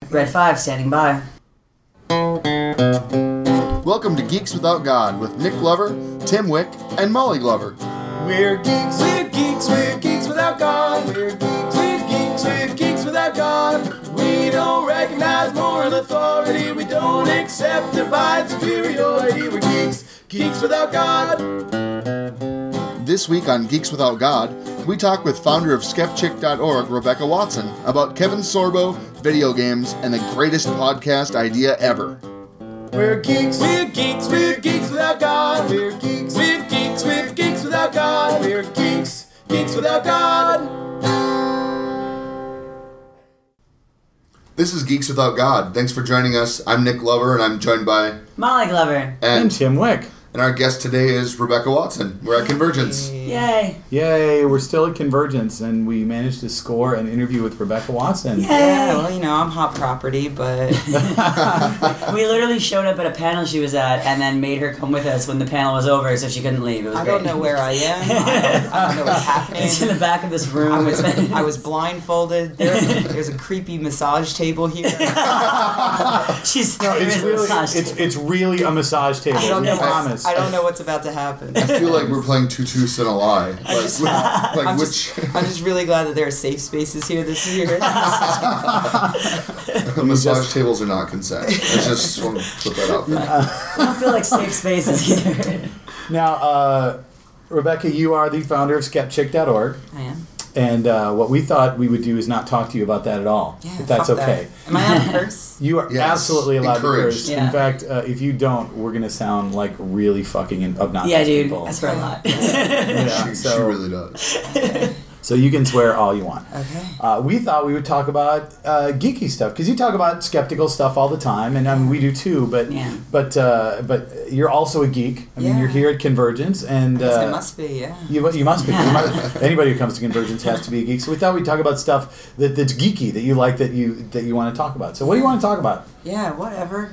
Red 5 standing by. Welcome to Geeks Without God with Nick Glover, Tim Wick, and Molly Glover. We're geeks, we're geeks, we're geeks without God. We're geeks, we're geeks, we're geeks without God. We don't recognize moral authority. We don't accept divine superiority. We're geeks, geeks without God. This week on Geeks Without God, we talk with founder of Skepchick.org, Rebecca Watson, about Kevin Sorbo, video games, and the greatest podcast idea ever. We're geeks, we're geeks, we're geeks without God. We're geeks, we're geeks, we're geeks without God. We're geeks, geeks without God. This is Geeks Without God. Thanks for joining us. I'm Nick Glover, and I'm joined by... Molly Glover. And Tim Wick. And our guest today is Rebecca Watson. We're at Convergence. Yay. Yay, we're still at Convergence, and we managed to score an interview with Rebecca Watson. Yay. Yeah, well, you know, I'm hot property, but... We literally showed up at a panel she was at and then made her come with us when the panel was over so she couldn't leave. It was I great. don't know where I am. I don't know what's happening. It's in the back of this room. I was blindfolded. There's a creepy massage table here. She's It's really a massage table. I don't know. I promise. I don't know what's about to happen. I feel like we're playing Two Truths and a Lie. I'm just really glad that there are safe spaces here this year. Massage tables are not consent. I just want to put that out there. I don't feel like safe spaces either. Now, Rebecca, you are the founder of Skepchick.org. I am. And what we thought we would do is not talk to you about that at all. Yeah, if that's fuck okay. That. Am I allowed to curse? You are Yes, absolutely allowed encouraged. to curse. Yeah. In fact, if you don't, we're going to sound like really fucking obnoxious Yeah, dude. people. I swear a lot. Yeah, She really does. So you can swear all you want. Okay. We thought we would talk about geeky stuff because you talk about skeptical stuff all the time, and I mean, we do too. But Yeah. but you're also a geek. I mean, Yeah. you're here at Convergence, and Yes, it must be, yeah. you must be. Anybody who comes to Convergence has to be a geek. So we thought we'd talk about stuff that's geeky that you like that you want to talk about. So what do you want to talk about? Yeah, whatever.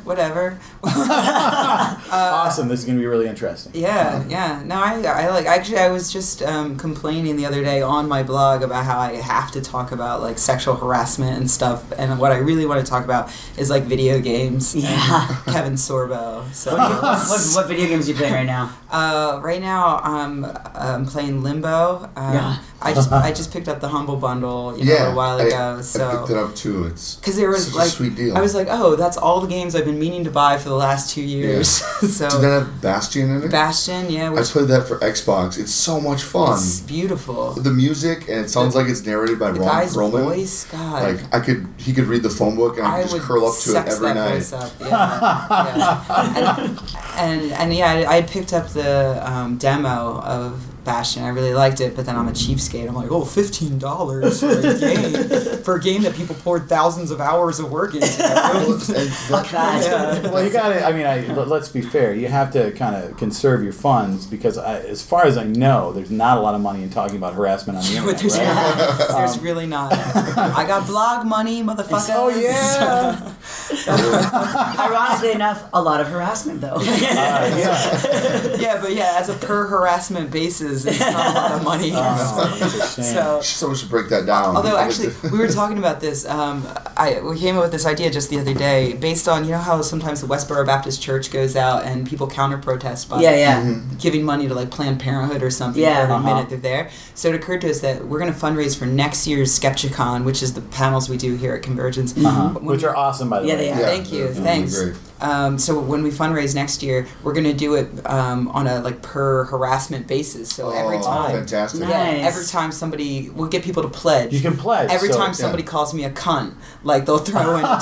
Awesome. This is going to be really interesting. Yeah. No, I like. Actually, I was just complaining the other day on my blog about how I have to talk about like sexual harassment and stuff, and what I really want to talk about is like video games. Yeah. And Kevin Sorbo. So What video games are you playing right now? right now I'm playing Limbo. Yeah. I just picked up the Humble Bundle a little while ago. I So picked it up too. It's because there was such like a sweet deal. I was like, oh, that's all the games I've been meaning to buy for the last 2 years. So Did that have Bastion in it? Bastion, yeah, I which played that for Xbox. It's so much fun. it's beautiful. The music, and it sounds like it's narrated by The Ron guy's Perlman. voice, God. Like he could read the phone book, and I could just curl up to it sex every that night. voice up. Yeah. And yeah, I had picked up the demo of Bastion. I really liked it, but then I'm a cheapskate. I'm like, oh, $15 for a game that people poured thousands of hours of work into. Fuck that. Yeah. Well, you got to. I mean, let's be fair. You have to kind of conserve your funds because, as far as I know, there's not a lot of money in talking about harassment on the But internet. there's, Right? there's really not. I got blog money, motherfucker. Oh yeah. Ironically enough, a lot of harassment though. Yeah. Yeah, but yeah, as a per harassment basis, it's not a lot of money. Oh, that's a shame. So, Someone should break that down. although actually, we were talking about this. We came up with this idea just the other day, based on how sometimes the Westboro Baptist Church goes out and people counter protest by Yeah. giving money to like Planned Parenthood or something Yeah. for every Uh-huh. minute they're there. So it occurred to us that we're going to fundraise for next year's Skepticon, which is the panels we do here at Convergence. Which are awesome, by the Yeah, way. they are. Thank you. they're Thanks. great. So when we fundraise next year, we're going to do it on a like per harassment basis. So every time, Fantastic. Nice. yeah, every time somebody, we'll get people to pledge. You can pledge. Every so- time somebody calls me a cunt, like they'll throw in $1.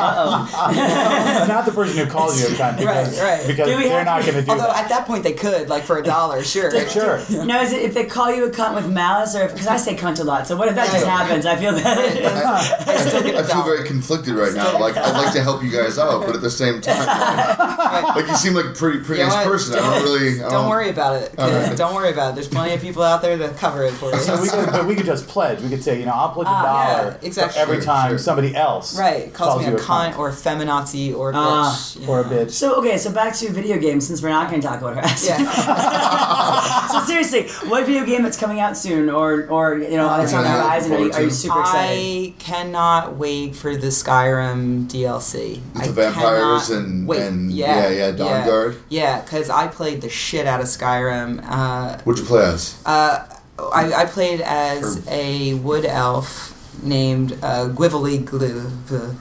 Not the person who calls you a cunt because, Right. because Do we they're have not to- going to do Although that. at that point they could, like for $1, sure. Sure. Now, is it if they call you a cunt with malice, or because I say cunt a lot? So what if that just happens? I feel that. I still get I feel $1. very conflicted right now. Like I'd like to help you guys out, but at the same same time. Like you seem like a pretty You know nice what? person. I don't really. Don't worry about it. Alright. Don't worry about it. There's plenty of people out there to cover it for you. So we could just pledge. We could say, I'll pledge $1 yeah, exactly. for every Sure, time sure. somebody else Right, calls me you a cunt or a feminazi or a bitch. or a yeah. bitch. So okay, so back to video games since we're not going to talk about her ass. Yeah. So seriously, what video game that's coming out soon, or that's on the Yeah, horizon? Are you super excited? I cannot wait for the Skyrim DLC. With I the vampires cannot and wait. Dawnguard. Yeah, because I played the shit out of Skyrim. What'd you play as? I played as a wood elf named Gwively Glue.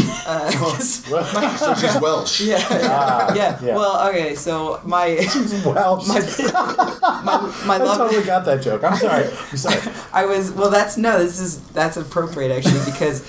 So she's Welsh. Yeah. yeah. Well, okay, so my Well, my I love. totally got that joke. I'm sorry. That's appropriate actually because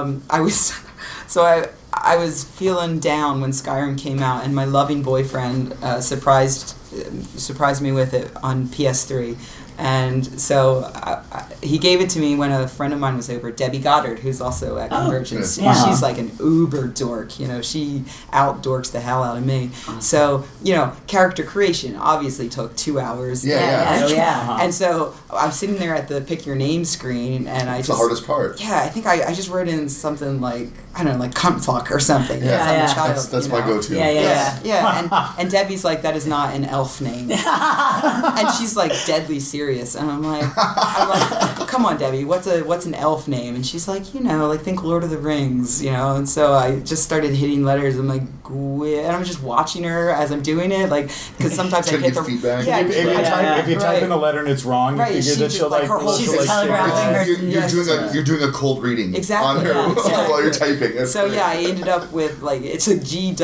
I was feeling down when Skyrim came out, and my loving boyfriend surprised me with it on PS3. And so he gave it to me when a friend of mine was over, Debbie Goddard, who's also at Convergence. yes. Uh-huh. She's like an uber dork, she out-dorks the hell out of me. So, character creation obviously took 2 hours. Yeah. And so I'm sitting there at the pick your name screen, and It's the hardest part. Yeah, I think I just wrote in something like, I don't know, like cunt fuck or something. Yeah. I'm a Yeah. child, That's my go-to. Yeah. And Debbie's like, that is not an elf name. And she's like deadly serious. And I'm like, come on, Debbie, what's an elf name? And she's like, like think Lord of the Rings, And so I just started hitting letters. I'm like, and I'm just watching her as I'm doing it, like, because sometimes I Trying to hit get the feedback. Yeah, If you type in a letter and it's wrong, you Right, figure she that just, she'll like, her whole She's Like, telegraphing her. You're doing a cold reading Exactly, on her yeah, exactly. while you're typing. That's So great. yeah, I ended up with like it's a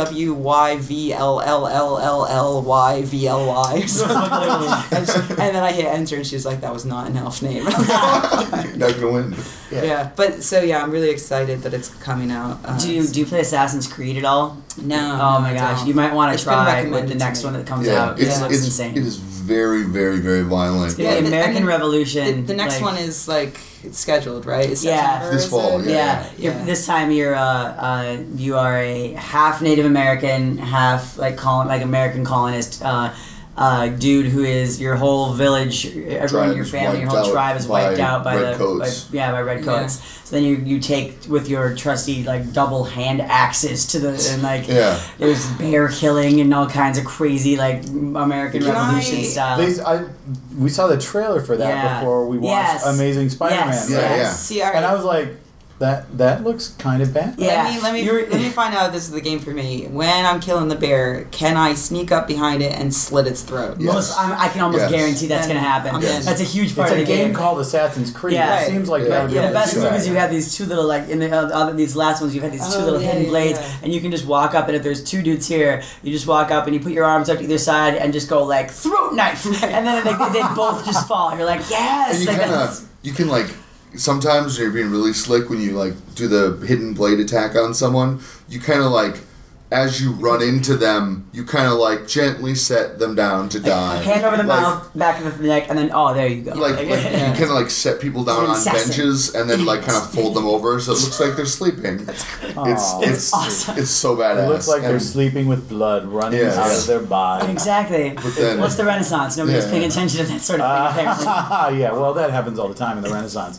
GWYVLLLLLYVLY or something. And then I hit enter, and she's like, "That was not an elf name." You're not gonna win. Yeah, but so yeah, I'm really excited that it's coming out. Do you play Assassin's Creed at all? No. Oh my I gosh, don't. you might want to It's been try recommended with the to next me. one that comes Yeah, out. it's It looks it's insane. it is very very very violent. Yeah, the- American and the- Revolution. The next like- one is like it's scheduled, right? It's Yeah. September, This is fall, it? yeah. Yeah, this time you are a half Native American, half like American colonist dude who is your whole village, everyone in your Tribe is family, your wiped whole out tribe is wiped by out by red the coats. by red Yeah. coats. So then you take with your trusty like double hand axes to the and like Yeah. there's bear killing and all kinds of crazy like American Can Revolution I- style. We saw the trailer for that Yeah. before we watched Yes. Amazing Spider-Man. Yes. Yeah, right? yeah. See, all right. And I was like, that looks kind of bad. Yeah. Let me find out if this is the game for me. When I'm killing the bear, can I sneak up behind it and slit its throat? Yes. I can almost Yes. guarantee that's Then going to happen. I'm in. That's a huge part It's of a the game called Assassin's Creed. Yeah. It seems like Yeah. that would be Yeah, the able to best do thing is that. you have these two little like in the other these last ones you have these two Oh, little yeah, hidden yeah, blades yeah. and you can just walk up and if there's two dudes here you just walk up and you put your arms up to either side and just go like throat knife and then they both just fall. You're like yes. And you like, kind that's- of you can like sometimes you're being really slick when you like do the hidden blade attack on someone. You kind of like as you run into them, you kind of like gently set them down to die. hand over the Like- mouth, back of the neck, and then there you go. Like you kind of like set people down on Assassin. benches and then like kind of fold them over so it looks like they're sleeping. Aw. It's awesome. It's so badass. It looks like they're And- sleeping with blood running Yeah. out of their body. Exactly. But then- What's the Renaissance? Nobody's Yeah. paying attention to that sort of thing. apparently. Yeah, well, that happens all the time in the Renaissance.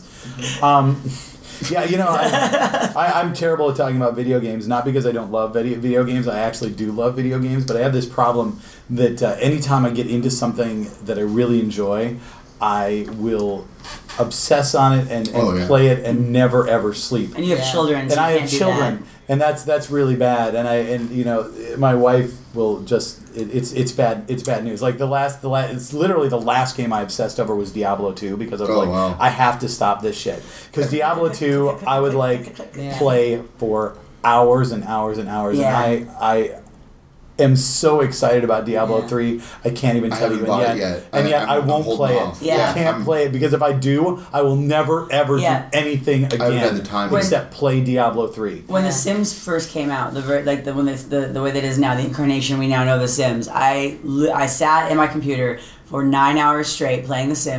Yeah, I'm terrible at talking about video games, not because I don't love video games. I actually do love video games, but I have this problem that anytime I get into something that I really enjoy, I will obsess on it and play it and never ever sleep. And you have Yeah. children, so And I you have can't do children, and that's really bad. And my wife will just it's bad news. Like it's literally the last game I obsessed over was Diablo 2 because I was wow. I have to stop this shit because Diablo 2 I would Yeah. play for hours and hours and hours. Yeah. And I am so excited about Diablo Yeah. 3. I can't even I tell haven't you bought yet. it yet. And yet I I'm won't holding play off. it. Yeah. I can't play it because if I do, I will never ever Yeah. do anything again haven't had the time. except play Diablo 3. When Yeah. The Sims first came out, the way that is now, the incarnation we now know of The Sims, I sat in my computer for 9 hours straight playing The Sims.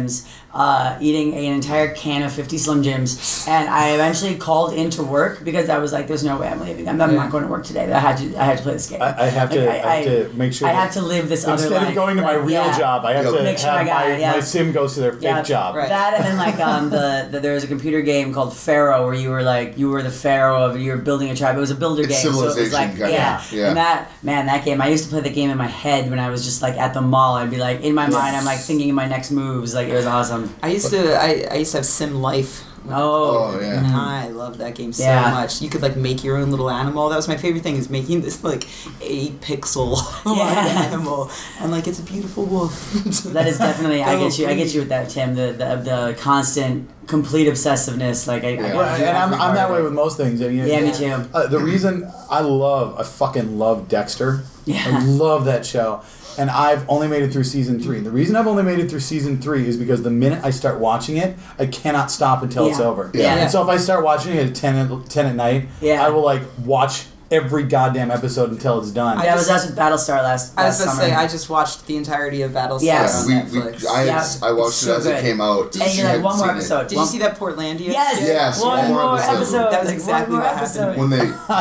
eating an entire can of 50 Slim Jims, and I eventually called into work because I was like, "There's no way I'm leaving. I'm not going to work today. I had to play this game. I have to make sure I that have to live this other instead life. of going to my Like, real yeah. job, I have to Make sure have my sim goes to their fake job. Right. That and then like there was a computer game called Pharaoh where you were the pharaoh of you were building a tribe. It was a builder It's game, so it was Civilization like kinda, yeah. And that game, I used to play the game in my head when I was just like at the mall. I'd be like in my mind, I'm like thinking of my next moves. Like it was awesome. I used to have Sim Life. Oh, yeah. I love that game so Yeah. much. You could like make your own little animal. That was my favorite thing, is making this like 8-pixel animal, and like it's a beautiful wolf. That is definitely. I get you. I pretty. get you with that, Tim. The constant, complete obsessiveness. Like I Yeah. Well, and I'm that way with most things. I mean, Yeah, me too. The reason I fucking love Dexter. Yeah. I love that show. And I've only made it through season 3. And the reason I've only made it through season 3 is because the minute I start watching it, I cannot stop until it's Yeah. over. Yeah. And so if I start watching it at 10 at night, Yeah. I will like watch every goddamn episode until it's done. That was us with Battlestar last I was last about to summer. say, I just watched the entirety of Battlestar Yes. on Yeah, Netflix. I watched It's it so as good. it came out. And you're like, one more episode. Did you see that Portlandia? Yes. shit? Yes, One more episode. That was Like, exactly one more what happened. episode. when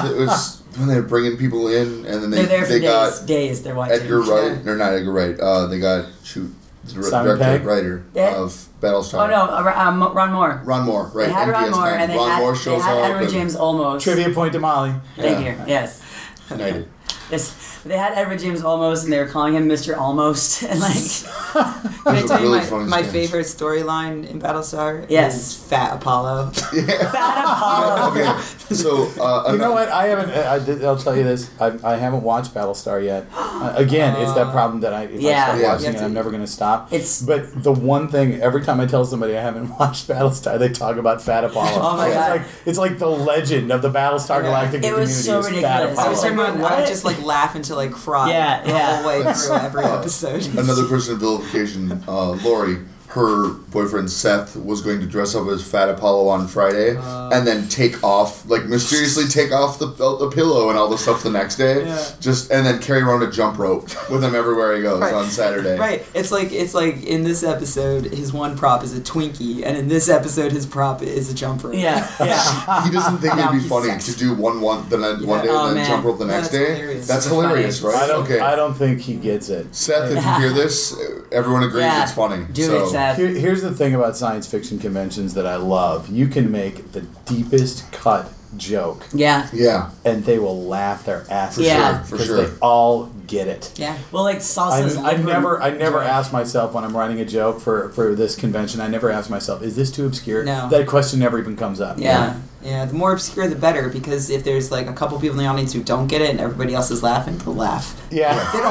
when they're bringing people in, and then They're there for they got days. They're watching. Edgar Wright. They're not Edgar Wright. They got the Simon director, Pegg? writer Yeah. of Battlestar. Oh no, Ron Moore. Ron Moore, right? They had Ron NPS Moore, 9. and they Ron had, Moore they shows had up. Edward and- James Olmos. Trivia point to Molly. Thank Yeah. you. Yes. United. Yes. They had Edward James Olmos, and they were calling him Mr. Almost, and like, Can I Those are tell you really my, funny my sketches. favorite storyline in Battlestar? Yes. Is Fat Apollo. Fat Apollo. Okay, so You know what? I haven't. I'll tell you this. I haven't watched Battlestar yet. Again, it's that problem that if I Yeah. start Yeah. watching it, I'm never going to stop. It's- But the one thing, every time I tell somebody I haven't watched Battlestar, they talk about Fat Apollo. Oh my It's God. like it's like the legend of the Battlestar Galactica It community. was so is Fat ridiculous. I Apollo. was talking about, I What? would just like laugh until I cried Yeah, the yeah. whole way through every episode. another person in vilification, Lori, her boyfriend Seth was going to dress up as Fat Apollo on Friday and then take off, like mysteriously take off the pillow and all the stuff the next day, and then carry around a jump rope with him everywhere he goes Right. on Saturday. Right. It's like in this episode his one prop is a Twinkie, and in this episode his prop is a jump rope. Yeah, yeah. He doesn't think Now it'd be he's funny sexy. to do one day Oh, and then man. jump rope the next That's day. hilarious. That's So hilarious, funny. right? I don't think he gets it. Seth, if you hear this, everyone agrees Yeah. it's funny. Do so. it, Seth. Here's the thing about science fiction conventions that I love. You can make the deepest cut joke, Yeah. Yeah. and they will laugh their asses Yeah. off For because sure. they all get it. Yeah. Well, like salsa's. I never joke. ask myself when I'm writing a joke for this convention. I never ask myself, is this too obscure? No. That question never even comes up. Yeah. Yeah, the more obscure the better, because if there's like a couple people in the audience who don't get it and everybody else is laughing, they'll laugh. Yeah.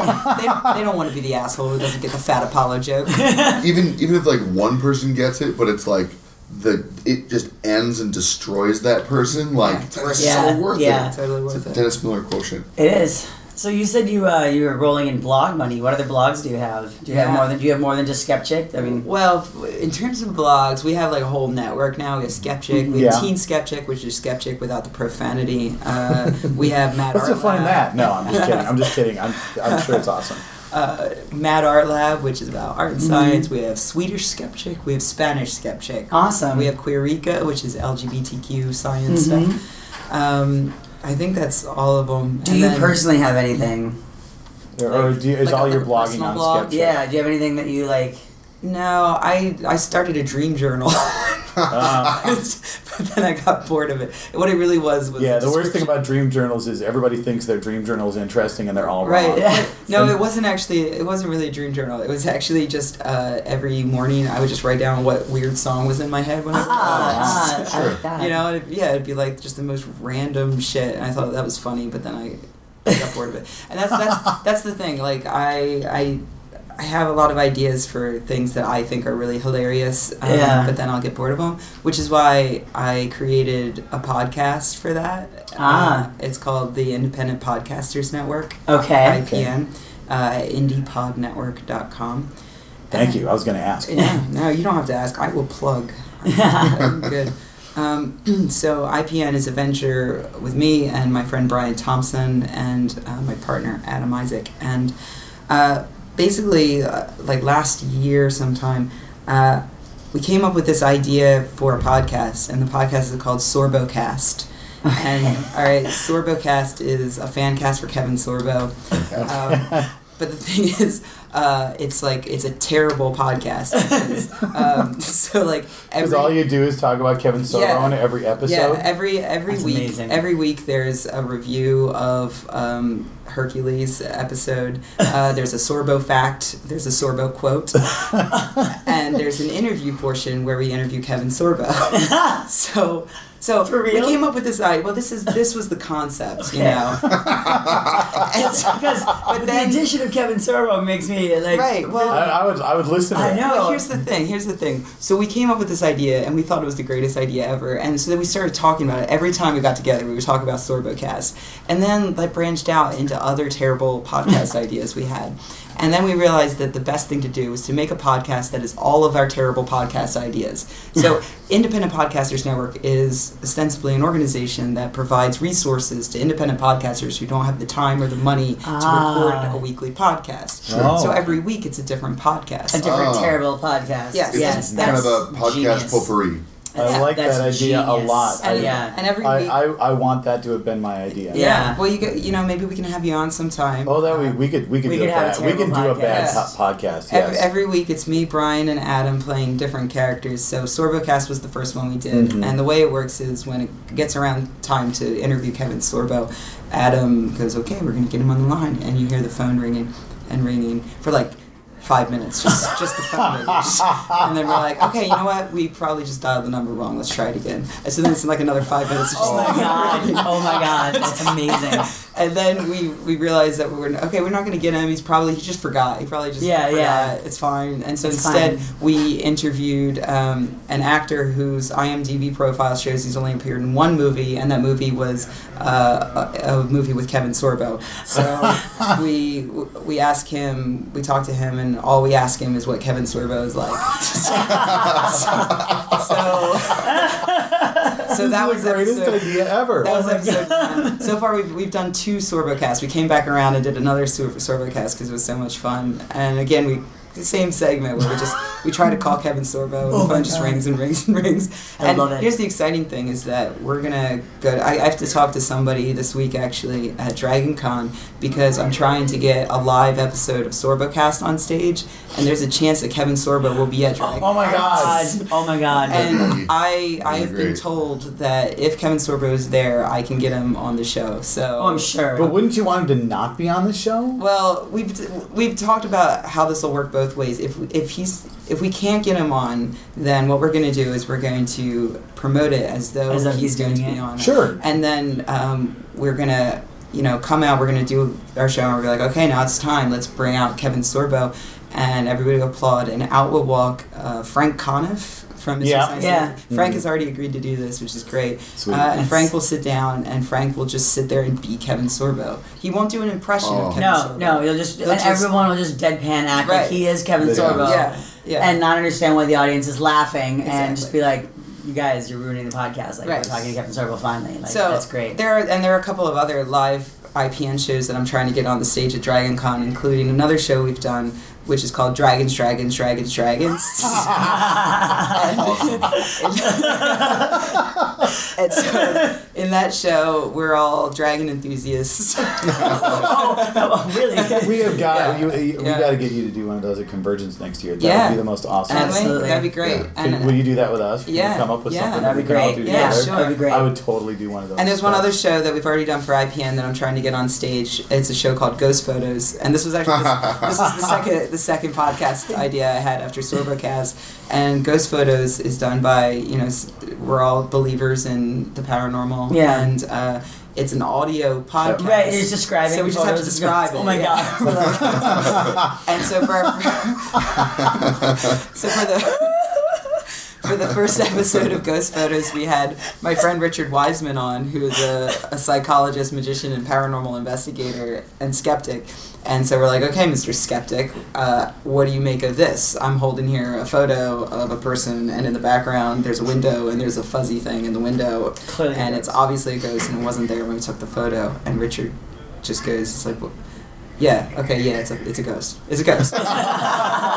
They don't want to be the asshole who doesn't get the Fat Apollo joke. Even if like one person gets it, but it's like it just ends and destroys that person. Like it's that's Yeah, so worth yeah. it. Totally worth It's a it. Dennis Miller quotient. It is. So you said you were rolling in blog money. What other blogs do you have? Do you have more than just Skepchick? I mean, Well, in terms of blogs, we have like a whole network now. We have Skepchick, we have Yeah. Teen Skepchick, which is Skepchick without the profanity. We have Mad What's Art the fun in Lab. that? No, I'm just kidding. I'm just kidding. I'm sure it's awesome. Mad Art Lab, which is about art and science. We have Swedish Skepchick. We have Spanish Skepchick. awesome. We have Queerica, which is LGBTQ science stuff. I think that's all of them. Do you personally have anything? Or is like all a your blogging personal on blog? Skepchick? Yeah. Do you have anything that you like? No, I started a dream journal. But then I got bored of it. What it really was Yeah, a the worst thing description. about dream journals is everybody thinks their dream journal is interesting and they're all Right. wrong. Yeah. No, it wasn't really a dream journal. It was actually just every morning I would just write down what weird song was in my head whenever I Sure. like that. you know, it'd be like just the most random shit, and I thought that was funny, but then I got bored of it. And that's the thing. Like I have a lot of ideas for things that I think are really hilarious, Yeah. but then I'll get bored of them, which is why I created a podcast for that. It's called the Independent Podcasters Network, Okay. IPN, indiepodnetwork.com. Thank you. I was going to ask. Yeah, no, you don't have to ask. I will plug. I'm good. So IPN is a venture with me and my friend Brian Thompson and my partner Adam Isaac. And basically, like last year sometime, we came up with this idea for a podcast, and the podcast is called SorboCast. And all right, SorboCast is a fan cast for Kevin Sorbo. But the thing is, it's a terrible podcast. So like Because all you do is talk about Kevin Sorbo in every episode. Yeah, every That's week. amazing. Every week there's a review of Hercules episode. There's a Sorbo fact. There's a Sorbo quote, and there's an interview portion where we interview Kevin Sorbo. So For real? we came up with this idea. Well, this was the concept, you Okay. know. Because But then- the addition of Kevin Sorbo makes me like Right, well- I would listen to I it. know. Well, here's the thing. So we came up with this idea, and we thought it was the greatest idea ever. And so then we started talking about it. Every time we got together, we would talk about SorboCast. And then that branched out into other terrible podcast ideas we had. And then we realized that the best thing to do was to make a podcast that is all of our terrible podcast ideas. So Independent Podcasters Network is ostensibly an organization that provides resources to independent podcasters who don't have the time or the money to record a weekly podcast. Sure. So every week it's a different podcast. a different Oh. terrible podcast. Yes. Yes, Kind that's of a podcast genius. potpourri. I Yeah, like that's that idea a genius. lot. And, Yeah. and every week, I want that to have been my idea. Yeah. well, maybe we can have you on sometime. Oh, that we could We do could a have a bad we could do a terrible bad podcast. podcast. Yes. Every week it's me, Brian, and Adam playing different characters. So SorboCast was the first one we did, Mhm. and the way it works is when it gets around time to interview Kevin Sorbo, Adam goes, "Okay, we're gonna get him on the line," and you hear the phone ringing and ringing for like 5 minutes, just the phone ringing. And then we're like, okay, you know what? We probably just dialed the number wrong. Let's try it again. And so then it's like another 5 minutes. Of just Oh my god! Oh my god! That's amazing. And then we realized that we're not going to get him. He just forgot. He probably just Yeah, forgot. yeah. It's fine. And so It's instead, fine. we interviewed an actor whose IMDb profile shows he's only appeared in one movie, and that movie was a movie with Kevin Sorbo. So we asked him, we talked to him, and all we ask him is what Kevin Sorbo is like. So that was the greatest episode. idea ever. That was Oh my episode one. So far, we've done 2 SorboCasts. We came back around and did another SorboCast because it was so much fun. And again, the same segment where we try to call Kevin Sorbo and Oh the my phone just God. rings and rings and rings. I And love it. here's the exciting thing is that we're gonna go. I have to talk to somebody this week actually at Dragon Con because I'm trying to get a live episode of SorboCast on stage, and there's a chance that Kevin Sorbo will be at Dragon. Oh my god. Oh my god! And I That'd be have been great. told that if Kevin Sorbo is there, I can get him on the show. So Oh, I'm sure. But wouldn't you want him to not be on the show? Well, we've talked about how this will work both ways. If we can't get him on, then what we're going to do is we're going to promote it as though As though he's he's going to doing be it. on. Sure. And then we're going to come out. We're going to do our show, and we're like, okay, now it's time. Let's bring out Kevin Sorbo, and everybody will applaud. And out will walk Frank Conniff from Mr. Yeah. Science Yeah. Theater. Frank has already agreed to do this, which is great. Sweet. And Frank will sit down, and Frank will just sit there and be Kevin Sorbo. He won't do an impression Oh. of Kevin Sorbo. No, you'll just He'll and just- everyone will just deadpan act Right. like he is Kevin Yeah. Sorbo, Yeah. and not understand why the audience is laughing, and just Exactly. be like, "You guys, you're ruining the podcast." Like Right. we're talking to Kevin Sorbo finally. Like So that's great. There are a couple of other live IPN shows that I'm trying to get on the stage at Dragon Con, including another show we've done, which is called Dragons. And so in that show, we're all dragon enthusiasts. oh, really? We have got Yeah. we Yeah. got to get you to do one of those at Convergence next year. That Yeah. would be the most awesome. Anyway, Absolutely. that'd be great. Yeah. And, Will you do that with us? Can Yeah, you come up with yeah. something That'd we be can all great. do Yeah, together? sure. That'd be great. I would totally do one of those. And there's one but- other show that we've already done for IPN that I'm trying to get on stage. It's a show called Ghost Photos, and this was actually this is the second podcast idea I had after SorboCast. And Ghost Photos is done by we're all believers in the paranormal, Yeah. and it's an audio podcast. Right, it's describing. So we just have to photos. describe it. Oh my yeah. god! And so for the first episode of Ghost Photos, we had my friend Richard Wiseman on, who is a psychologist, magician, and paranormal investigator and skeptic. And so we're like, okay, Mr. Skeptic, what do you make of this? I'm holding here a photo of a person, and in the background there's a window, and there's a fuzzy thing in the window, Clearly and a it's ghost. obviously a ghost, and it wasn't there when we took the photo. And Richard just goes, it's like, well, yeah, okay, yeah, it's a ghost. It's a ghost.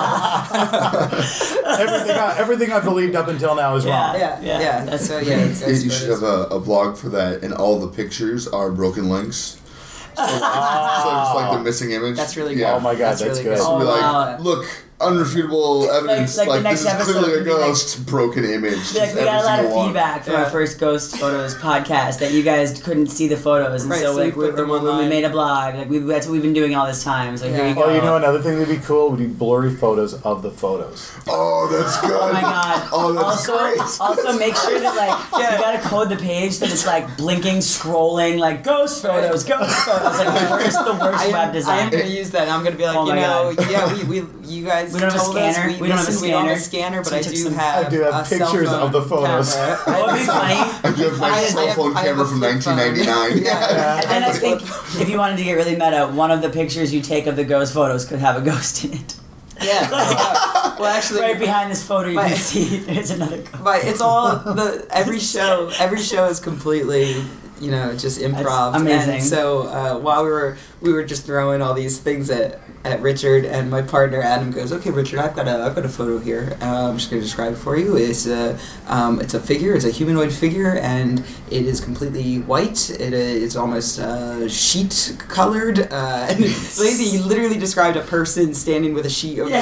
Everything I believed up until now is wrong. Yeah. That's so You should have a blog for that, and all the pictures are broken links. So it's like the missing image. That's really good. Yeah. Oh my god, that's really good. good. So be like, wow. look, unrefutable evidence. like the Like, next this is episode clearly a could be like- ghost. Broken image. Like, we Every got a lot of single one. feedback from our first Ghost Photos podcast that you guys couldn't see the photos, and Right, so so like we put them we online. made a blog. Like that's what we've been doing all this time. So here Yeah. you go. Oh, you know another thing that'd be cool would be blurry photos of the photos. Oh, that's good. Oh my god! Oh, that's great. Also, make sure that you gotta code the page that it's like blinking, scrolling, like ghost photos. Like the worst web I design. am gonna use that. I'm gonna be like, Oh you my know, God. yeah, you guys We don't have a told us scanner. we don't have a scanner, but So I we took do some- have. I do have a cell pictures phone of the photos. camera. That would be funny. I do have my I cell have- phone I have camera a from flip phone. 1999. Yeah. And then I think if you wanted to get really meta, one of the pictures you take of the ghost photos could have a ghost in it. Yeah. Well, actually, Right behind this photo, you can But- see there's another ghost. But it's all every show is completely, just improv. That's amazing. And so while we were just throwing all these things at Richard, and my partner Adam goes, "Okay, Richard, I've got a photo here. I'm just going to describe it for you. It's a figure. It's a humanoid figure, and it is completely white. It's almost sheet colored. And he literally described a person standing with a sheet over.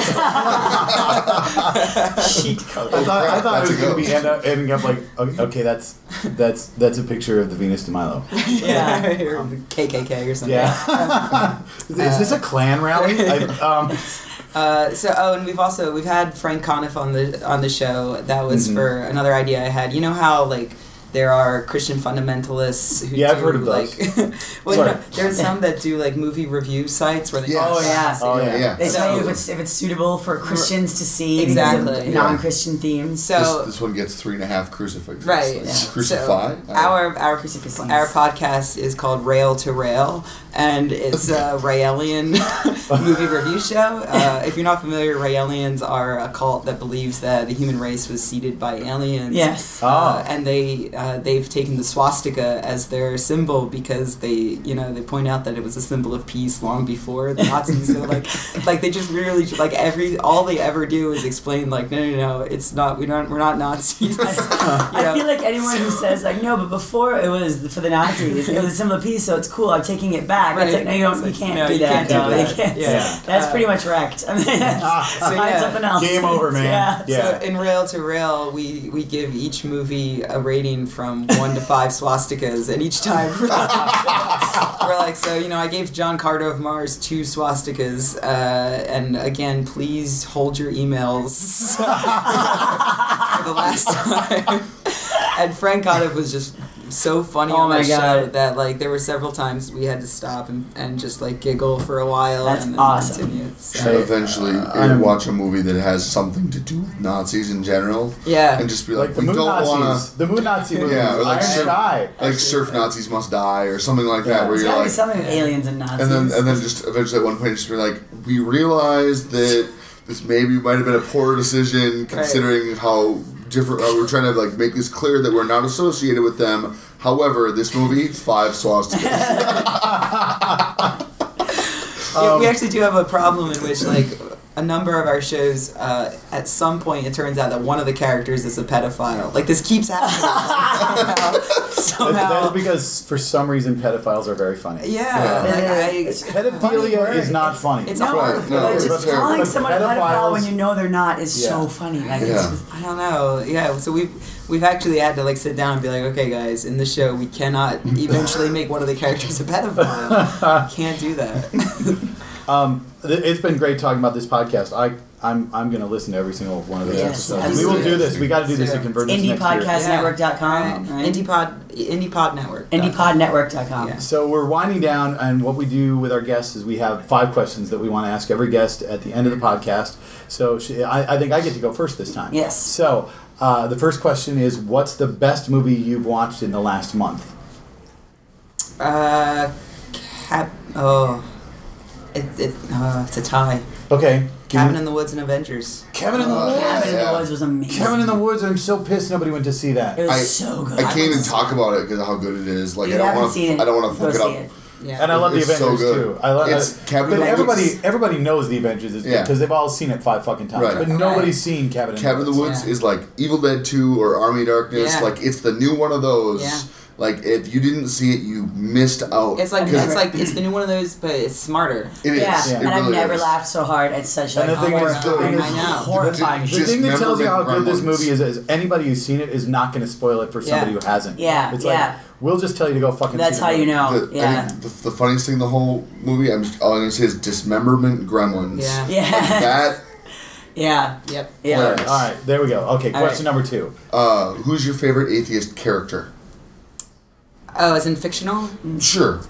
Sheet color. I thought That's it was a going to be ghost. ending up like, okay, that's a picture of the Venus de Milo. Yeah. Or KKK or something. Yeah. Is this a Klan rally? And we've had Frank Conniff on the show. That was Mhm. for another idea I had. You know how like there are Christian fundamentalists who Yeah, do I've heard of those. like Sorry. there's some that do like movie review sites where they Yes. Oh, yeah. Oh, yeah. They tell you So- if it's suitable for Christians to see Exactly. because of non-Christian themes. so This one gets 3.5 crucifixes. Right. Like, Yeah. Crucify. So our Crucifix. our podcast is called Rail to Rail, and it's a Raelian movie review show. If you're not familiar, Raelians are a cult that believes that the human race was seeded by aliens. Yes. And they've taken the swastika as their symbol because they point out that it was a symbol of peace long before the Nazis. So like they just really all they ever do is explain like no, it's not, we're not Nazis. I feel like anyone who says like no, but before it was for the Nazis, it was a symbol of peace, so it's cool. I'm taking it back. Right. It's like no, you can't do that. can't do No, that. you can't. Yeah. That's pretty much wrecked. I mean, So, find yeah. something else. Game over, man. Yeah. Yeah. So in Rail to Rail, we give each movie a rating from 1 to 5 swastikas, and each time we're like, so I gave John Carter of Mars 2 swastikas, and again, please hold your emails for the last time. And Frank Conniff was just so funny Oh on my that show God. that like there were several times we had to stop and just like giggle for a while. That's and then awesome. continue. So So, eventually, watch a movie that has something to do with Nazis in general, yeah. and just be Like like, the we Moon don't Nazis. want The Moon Nazi movie. Yeah, or like Iron Surf- Sky. to, like, surf Nazis must die, or something like that, Yeah. where There's you're gotta be like, something with aliens and Nazis. and then just eventually at one point just be like, we realize that this maybe might have been a poor decision considering how different. We're trying to like make this clear that we're not associated with them. However, this movie 5 swastikas. We actually do have a problem in which, like, a number of our shows, at some point, it turns out that one of the characters is a pedophile. Like, this keeps happening. Somehow. That's because for some reason pedophiles are very funny. Yeah. Pedophilia is not funny. It's no, hard. No, but it's just terrible. calling But someone a pedophile pedophiles- when you know they're not is Yeah. so funny. Like, Yeah. it's just, I don't know. Yeah, so we've actually had to, like, sit down and be like, okay, guys, in the show, we cannot eventually make one of the characters a pedophile. Can't do that. It's been great talking about this podcast. I'm going to listen to every single one of those Yes, episodes. We will do this. We got to do this to convert this next year. IndiePodcastNetwork.com. Right? IndiePod Network. IndiePodNetwork.com. Yeah. So we're winding down, and what we do with our guests is we have 5 questions that we want to ask every guest at the end of the podcast. So I think I get to go first this time. Yes. So the first question is, what's the best movie you've watched in the last month? It's a tie. Okay. Cabin in the Woods and Avengers. Cabin in the Woods. Cabin in Yeah. the Woods was amazing. Cabin in the Woods. I'm so pissed nobody went to see that. It was I- so good. I can't even talk about it because of how good it is. Like You I don't haven't want seen it. to. I don't want to Go fuck it see up. it. Yeah. And I love the It's so Avengers good. too. I love It's Cabin but in the Woods. everybody knows the Avengers is good because they've all seen it 5 fucking times. Right. But nobody's seen Cabin in the Woods Yeah. is like Evil Dead 2 or Army of Darkness. Yeah. Like it's the new one of those. Yeah. Like if you didn't see it, you missed out. It's like 'Cause it's the new one of those, but it's smarter. it is. Yeah, It and I've really never is. laughed so hard at such And like the thing is, horrifying, I know. horrifying. The Just thing that tells you how good this Gremlins. movie is anybody who's seen it is not going to spoil it for somebody who hasn't. Yeah, It's yeah. like, we'll just tell you to go fucking That's see how the you movie. know. I Yeah, think the funniest thing in the whole movie, all I'm gonna say is dismemberment gremlins. Yeah. yeah, That. yeah, Yep. yeah. Hilarious. All right, there we go. Okay, All question number 2. Who's your favorite atheist character? Oh, as in fictional? Sure.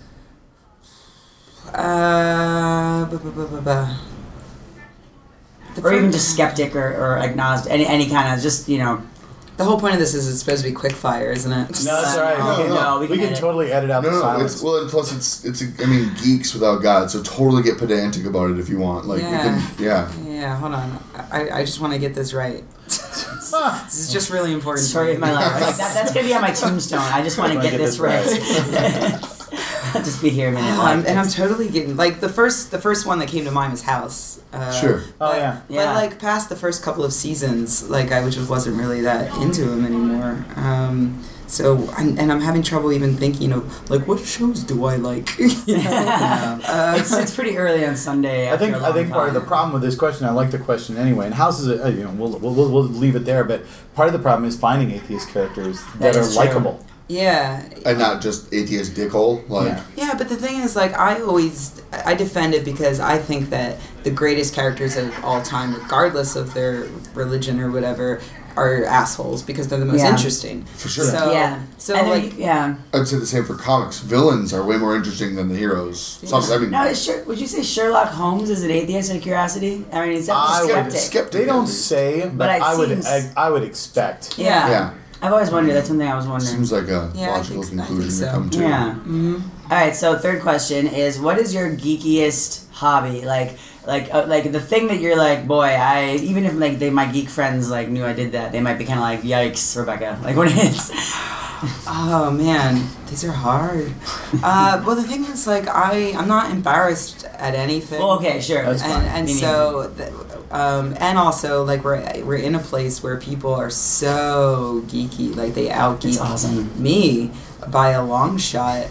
Or even just skeptic or agnostic, any kind of just The whole point of this is it's supposed to be quick fire, isn't it? No, that's all right. No, we we can can totally edit out the No, silence. it's and plus it's I mean geeks without God, so totally get pedantic about it if you want. Like Yeah. we can, yeah. Yeah, hold on. I just want to get this right. This is just really important. to story me. of my life. Like, that's gonna be on my tombstone. I just want to get this right. I'll just be here a minute. And I'm totally getting like the first one that came to mind was House. Sure. Oh, yeah. But Yeah. like past the first couple of seasons, like I just wasn't really that into him anymore. So I'm having trouble even thinking of like what shows do I like. It's pretty early on Sunday. I think after a long part of the time. problem with this question, I like the question anyway, and House is we'll leave it there, but part of the problem is finding atheist characters that are is true. likable. Yeah. And not just atheist dickhole. Like Yeah. Yeah, but the thing is, like, I defend it because I think that the greatest characters of all time, regardless of their religion or whatever, are assholes because they're the most Yeah. interesting. For sure. So, Yeah. So And then like, yeah. I'd say the same for comics. Villains are way more interesting than the heroes. Yeah. Some, I mean, No, would you say Sherlock Holmes is an atheist out of curiosity? I mean, he's I definitely would- skeptic. skeptic. They don't say, but But it I would seems- I would expect. Yeah. Yeah. I've always wondered. That's one thing I was wondering. Seems like a Yeah, I logical think- I think conclusion so. to come to. Yeah. mm-hmm. All right. So third question is, what is your geekiest hobby? Like the thing that you're like, boy, even if like my geek friends like knew I did that, they might be kind of like, yikes, Rebecca. Like what is? oh man, these are hard. Well, the thing is, like, I'm not embarrassed at anything. Well, okay, sure. That's fine. And Me so, and also, like, we're in a place where people are so geeky, like they out It's geek awesome. me by a long shot.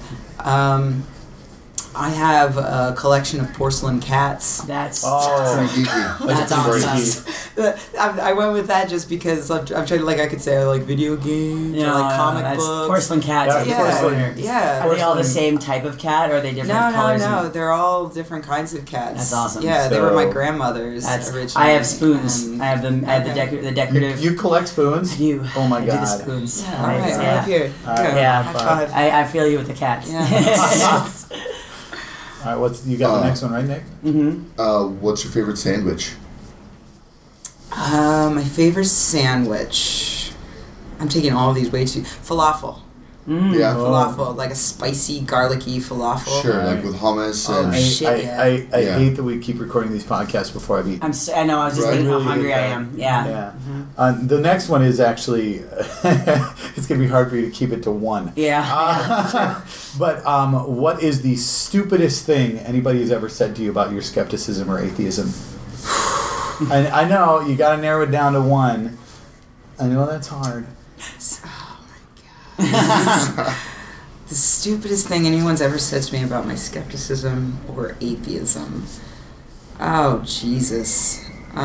I have a collection of porcelain cats. That's Oh, Pretty geeky. that's very awesome. I went with that just because I'm trying to, like, I could say I like video games or like comic that's books. porcelain cats. Yeah, are Yeah, porcelain. yeah. Are they all the porcelain. same type of cat, or are they different No, colors? no. They're all different kinds of cats. That's awesome. Yeah, they were my So- grandmother's That's. originally. I have spoons. and- I have the Okay. the decorative. You collect spoons? I do. Oh my I do the God. spoons. Yeah, all right, Yeah. right here. All right. Yeah. High five. I feel you with the cats. Yeah. All right, you got the next one, right, Nick? Mm-hmm. What's your favorite sandwich? My favorite sandwich. I'm taking all of these way too. Falafel. Yeah. Oh. Falafel, like a spicy, garlicky falafel. Sure, Right. like with hummus Oh, and shit. yeah. I Yeah. hate that we keep recording these podcasts before I've eaten. I know. I was just Right. thinking how Really hungry hate I that. am. Yeah. Yeah. The next one is actually, it's going to be hard for you to keep it to one. Yeah. But what is the stupidest thing anybody has ever said to you about your skepticism or atheism? I know, you got to narrow it down to one. I know that's hard. The stupidest thing anyone's ever said to me about my skepticism or atheism. Oh, Jesus.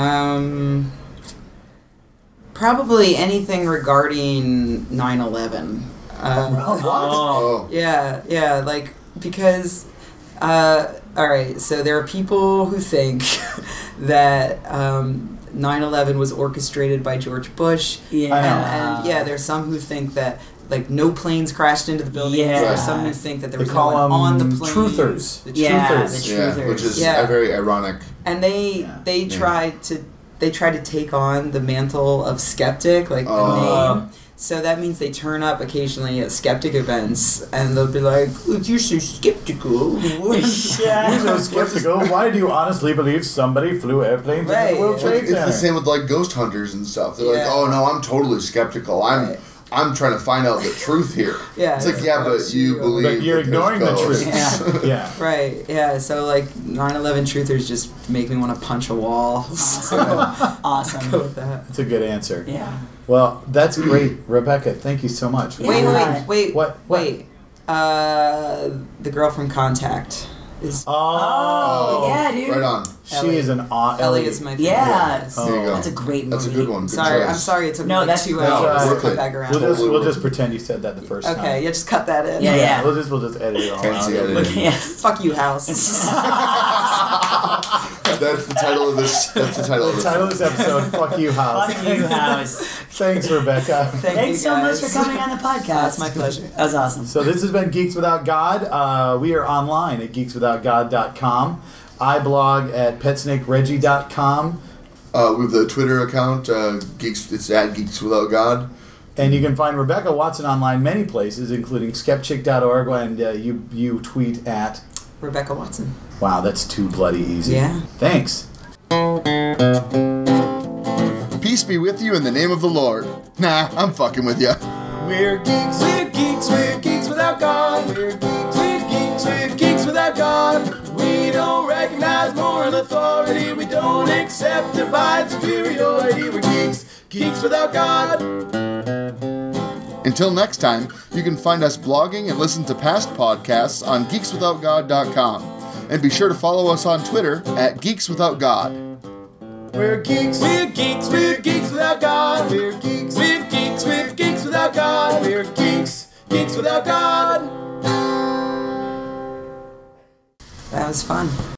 Probably anything regarding 9/11. oh, Yeah, like, because, alright, so there are people who think that 9/11 was orchestrated by George Bush. Yeah. And yeah, there's some who think that, like, no planes crashed into the buildings. Yeah. There's some who think that there They was call no one them on the plane. truthers. The Yeah, truthers. the yeah, truthers. which is Yeah. very ironic. And they tried to take on the mantle of skeptic, like the Oh. name. So that means they turn up occasionally at skeptic events, and they'll be like, "If you're so skeptical." You're so skeptical. Why do you honestly believe somebody flew airplanes into Right. the World It's Trade the Center? same with like ghost hunters and stuff. They're Yeah. like, oh no, I'm totally skeptical. Right. I'm trying to find out the truth here. Yeah, It's like, it's yeah, about but you you. believe But you're that ignoring the there's truth. ghosts. Yeah. Yeah. Right, yeah, so like 9/11 truthers just make me want to punch a wall. So go Awesome. with that. That's a good answer. Yeah. Well, that's great, Rebecca. Thank you so much. Yeah. Wait. What? Wait. The girl from Contact is Oh, yeah, dude. Right on. She is an Ellie is my favorite. Yeah. Oh. There you go. That's a great movie. That's a good one. Good Sorry, choice. I'm sorry it took No, me like that's- 2 that's hours all to right. come back around. We'll just pretend you said that the first time. Okay, yeah, just cut that in. Yeah, yeah. We'll just edit it all Fancy out. editing. Yes. Fuck you, House. That's the title of this. That's the title of The this. title of this episode, Fuck You House. Fuck you, House. Thanks, Rebecca. Thank you Thanks so much guys. for coming on the podcast. That's my pleasure. That was awesome. So this has been Geeks Without God. We are online at geekswithoutgod.com. I blog at petsnakereggie.com. We have the Twitter account, Geeks. It's at Geeks Without God. And you can find Rebecca Watson online many places, including skepchick.org, and you tweet at... Rebecca Watson. Wow, that's too bloody easy. Yeah. Thanks. Peace be with you in the name of the Lord. Nah, I'm fucking with ya. We're geeks, we're geeks, we're geeks without God. We're geeks, we're geeks, we're geeks without God. We don't recognize moral authority. We don't accept divine superiority. We're geeks, geeks without God. Until next time, you can find us blogging and listen to past podcasts on geekswithoutgod.com. And be sure to follow us on Twitter at geekswithoutgod. We're geeks, we're geeks, we're geeks without God. We're geeks, we're geeks, we're geeks without God. We're geeks, geeks without God. That was fun.